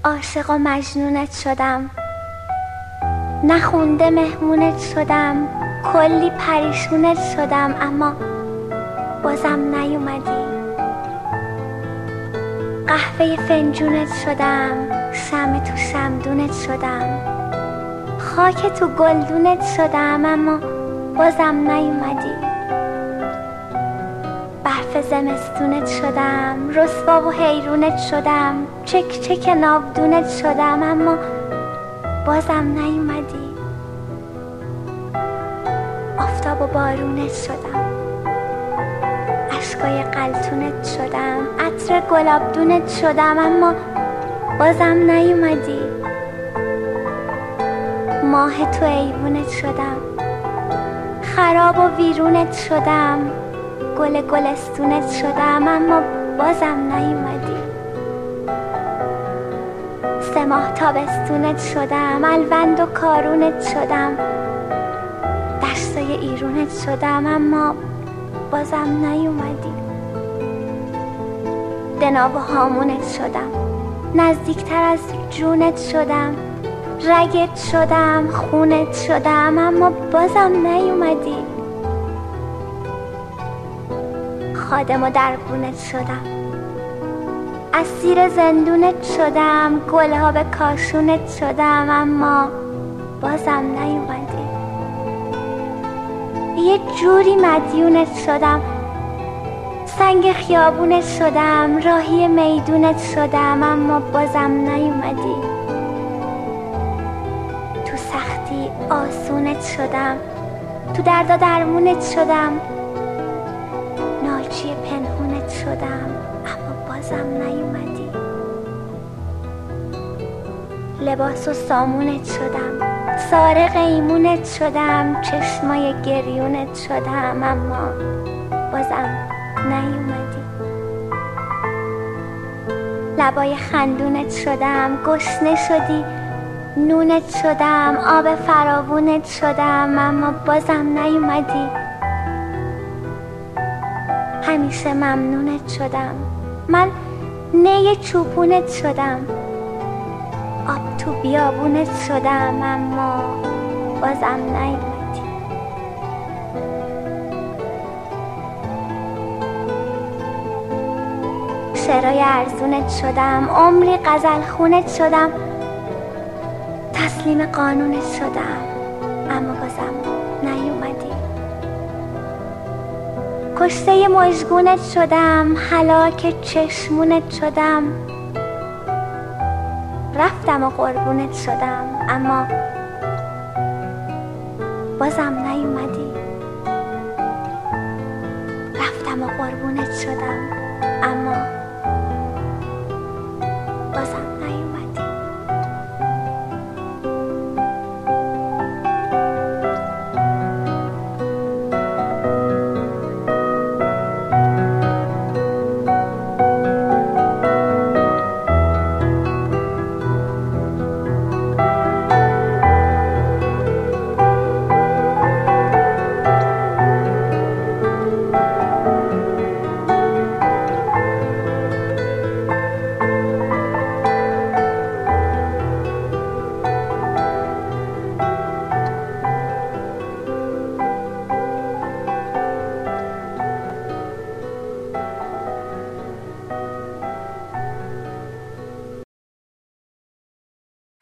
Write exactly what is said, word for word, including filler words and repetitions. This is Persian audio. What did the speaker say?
عاشق و مجنونت شدم، نخونده مهمونت شدم، کلی پریشونت شدم اما بازم نیومدی. قهوه فنجونت شدم، شمع تو شمدونت شدم، خاک تو گلدونت شدم اما بازم نیومدی. برف زمستونت شدم، رسوا و حیرونت شدم، چک چک ناودونت شدم اما بازم نیومدی. آفتاب و بارونت شدم، اشکای قلتونت شدم، عطر گلابدونت شدم اما بازم نیومدی. ماه تو ایوونت شدم، خراب و ویرونت شدم، گل گلستونت شدم اما بازم نیومدی. سه ماه تابستونت شدم، الوند و کارونت شدم، دشتای ایرونت شدم اما بازم نیومدی. دناو و هامونت شدم، نزدیکتر از جونت شدم، رگت شدم، خونت شدم اما بازم نیومدی. خادم و دربونت شدم، اسیر زندونت شدم، گلها به کاشونت شدم اما بازم نیومدی. یه جوری مدیونت شدم، سنگ خیابونت شدم، راهی میدونت شدم اما بازم نیومدی. تو سختی آسونت شدم، تو دردا درمونت شدم، ناجی پنهونت شدم اما بازم نیومدی. لباس و سامونت شدم، سارق ایمونت شدم، چشمای گریونت شدم اما بازم نیومدی. لبای خندونت شدم، گشنه شدی، نونت شدم، آب فراوونت شدم اما بازم نیومدی. همیشه ممنونت شدم، من نی چوپونت شدم، آب تو بیابونت شدم اما بازم نیومدی. شعرهای ارزونت شدم، عمری غزل خونت شدم، تسلیم قانونت شدم اما بازم نیومدی. کشته مژگونت شدم، هلاک چشمونت شدم، رفتم و قربونت شدم اما بازم نیومدی. رفتم و قربونت شدم اما بازم